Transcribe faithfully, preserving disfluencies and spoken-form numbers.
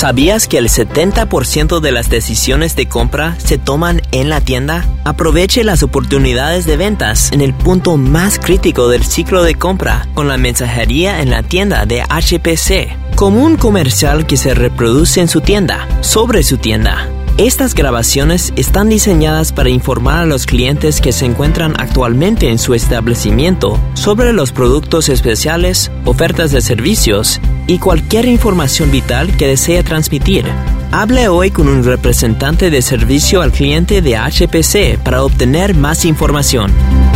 ¿Sabías que el setenta por ciento de las decisiones de compra se toman en la tienda? Aproveche las oportunidades de ventas en el punto más crítico del ciclo de compra con la mensajería en la tienda de H P C, como un comercial que se reproduce en su tienda, sobre su tienda. Estas grabaciones están diseñadas para informar a los clientes que se encuentran actualmente en su establecimiento sobre los productos especiales, ofertas de servicios y cualquier información vital que desee transmitir. Hable hoy con un representante de servicio al cliente de H P C para obtener más información.